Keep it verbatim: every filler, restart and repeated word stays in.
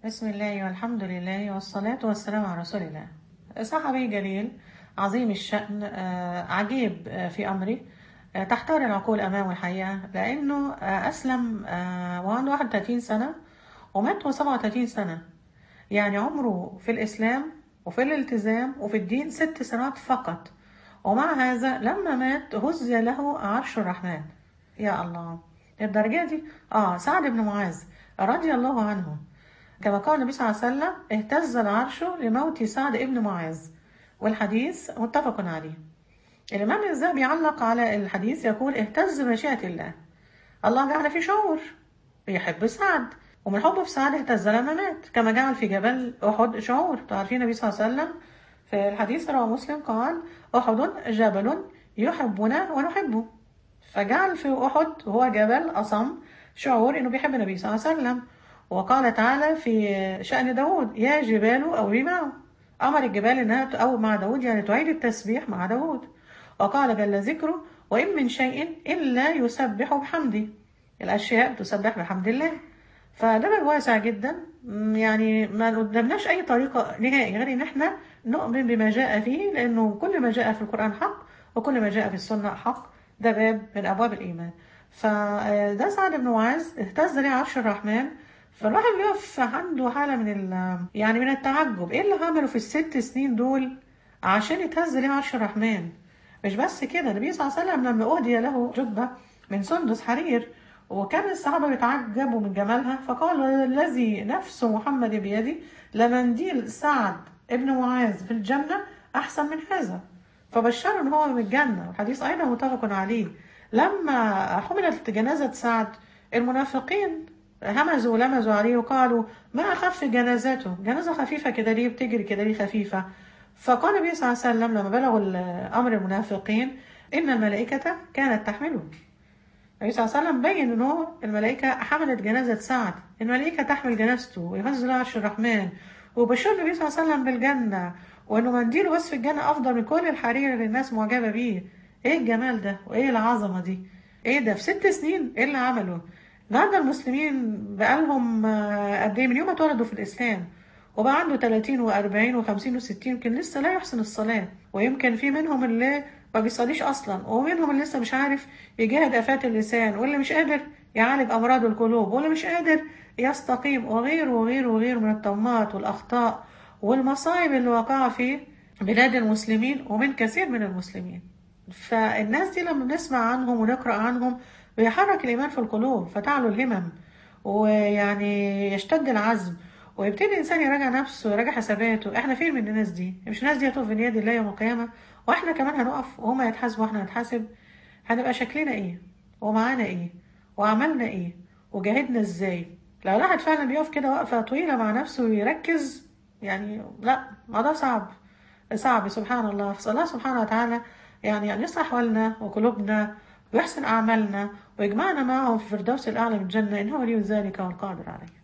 بسم الله والحمد لله والصلاة والسلام على رسول الله. صحابي جليل عظيم الشأن، آه، عجيب آه، في أمره. آه، تحتار العقول أمامه الحقيقة، لأنه آه، أسلم آه، وعنده واحد وثلاثين سنة ومات وهو سبعة وثلاثين سنة. يعني عمره في الإسلام وفي الالتزام وفي الدين ست سنوات فقط، ومع هذا لما مات هز له عرش الرحمن. يا الله، الدرجة دي. آه سعد بن معاذ رضي الله عنه، كما قال النبي صلى الله عليه وسلم: اهتز العرش لموت سعد بن معاذ، والحديث متفق عليه. الإمام الذهبي يعلق على الحديث يقول: اهتز مشيئة الله، الله جعل فيه شعور بيحب سعد، ومن حبه في سعد اهتز لما مات، كما جعل في جبل أحد شعور. تعرفين النبي صلى الله عليه وسلم في الحديث رواه مسلم قال: أحد جبل يحبنا ونحبه، فجعل في أحد وهو جبل أصم شعور إنه بيحب النبي صلى الله عليه وسلم. وقال تعالى في شأن داود: يا جبال أوبي معه، أمر الجبال إنها تقوم مع داود، يعني تعيد التسبيح مع داود. وقال جل ذكره: وإن من شيء إلا يسبح بحمده، الأشياء تسبح بحمد الله. فده باب واسع جدا، م، يعني ما قدمناش أي طريقة نهائي غير إن احنا نؤمن بما جاء فيه، لأنه كل ما جاء في القرآن حق وكل ما جاء في السنة حق. ده باب من أبواب الإيمان. فده سعد بن معاذ اهتز ليه عرش الرحمن. فالواحد بيقف عنده حالة من ال يعني من التعجب، ايه اللي عمله في الست سنين دول عشان يتهز ليه عرش الرحمن. مش بس كده، النبي صلى الله عليه وسلم لما أهدي له جبة من سندس حرير، وكان الصحابة بيتعجبوا من جمالها، فقال: الذي نفس محمد بيدي لمنديل سعد ابن معاذ في الجنة أحسن من هذا. فبشروا ان هو من الجنة، والحديث أيضا متفق عليه. لما حملت جنازة سعد، المنافقين همزوا ولمزوا عليه وقالوا: ما أخف جنازته، جنازة خفيفة كده ليه، بتجري كده ليه خفيفة. فقال النبي صلى الله عليه وسلم لما بلغوا أمر المنافقين: إن الملائكة كانت تحمله. النبي صلى الله عليه وسلم بين ان هو الملائكه حملت جنازه سعد، الملائكه تحمل جنازته ويهز له عرش الرحمن، وبشر النبي صلى الله عليه وسلم بالجنه، وانه منديله بس في الجنه افضل من كل الحرير اللي الناس معجبه بيه. ايه الجمال ده وايه العظمه دي؟ ايه ده في ست سنين ايه اللي عمله؟ النهارده المسلمين بقالهم آه، قد ايه من يوم ما اتولدوا في الاسلام، وبقى عنده ثلاثين وأربعين وخمسين وستين، يمكن لسه لا يحسن الصلاة، ويمكن في منهم اللي ما بيصليش أصلا، ومنهم اللي لسه مش عارف يجاهد آفات اللسان، واللي مش قادر يعالج أمراض القلوب، واللي مش قادر يستقيم، وغير وغير وغير من الطمات والأخطاء والمصايب اللي وقع في بلاد المسلمين ومن كثير من المسلمين. فالناس دي لما بنسمع عنهم ونقرأ عنهم بيحرك الإيمان في القلوب، فتعلو الهمم، ويعني يشتد العزم، ويبتدي الإنسان يراجع نفسه ويراجع حساباته. احنا فين من الناس دي؟ مش الناس دي هتقف بين يدي الله يوم القيامة، واحنا كمان هنقف، وهما يتحاسبوا واحنا هنتحاسب. هنبقى شكلنا ايه، ومعانا ايه، وعملنا ايه، وجاهدنا ازاي. لو الواحد فعلا بيقف كده وقفة طويلة مع نفسه ويركز، يعني لا، الموضوع صعب صعب. سبحان الله. فالله سبحانه وتعالى يعني أن يصلح أحوالنا وقلوبنا ويحسن أعمالنا ويجمعنا معه في الفردوس الأعلى من الجنة، إنه ولي ذلك والقادر عليه.